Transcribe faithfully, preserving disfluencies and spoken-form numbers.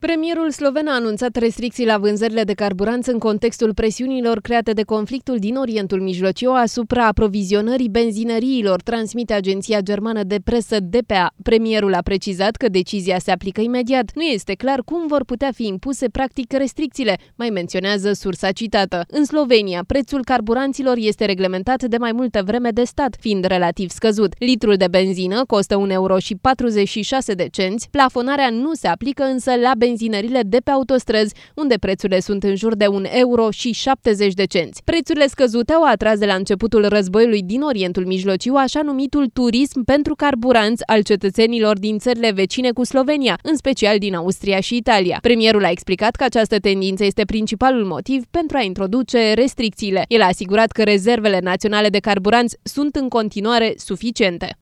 Premierul sloven a anunțat restricții la vânzările de carburanți în contextul presiunilor create de conflictul din Orientul Mijlociu asupra aprovizionării benzinăriilor, transmite agenția germană de presă D P A. Premierul a precizat că decizia se aplică imediat. Nu este clar cum vor putea fi impuse practic restricțiile, mai menționează sursa citată. În Slovenia, prețul carburanților este reglementat de mai multă vreme de stat, fiind relativ scăzut. Litrul de benzină costă un euro și patruzeci și șase de cenți, plafonarea nu se aplică însă la benzinările de pe autostrăzi, unde prețurile sunt în jur de un euro și șaptezeci de cenți. Prețurile scăzute au atras de la începutul războiului din Orientul Mijlociu așa numitul turism pentru carburanți al cetățenilor din țările vecine cu Slovenia, în special din Austria și Italia. Premierul a explicat că această tendință este principalul motiv pentru a introduce restricțiile. El a asigurat că rezervele naționale de carburanți sunt în continuare suficiente.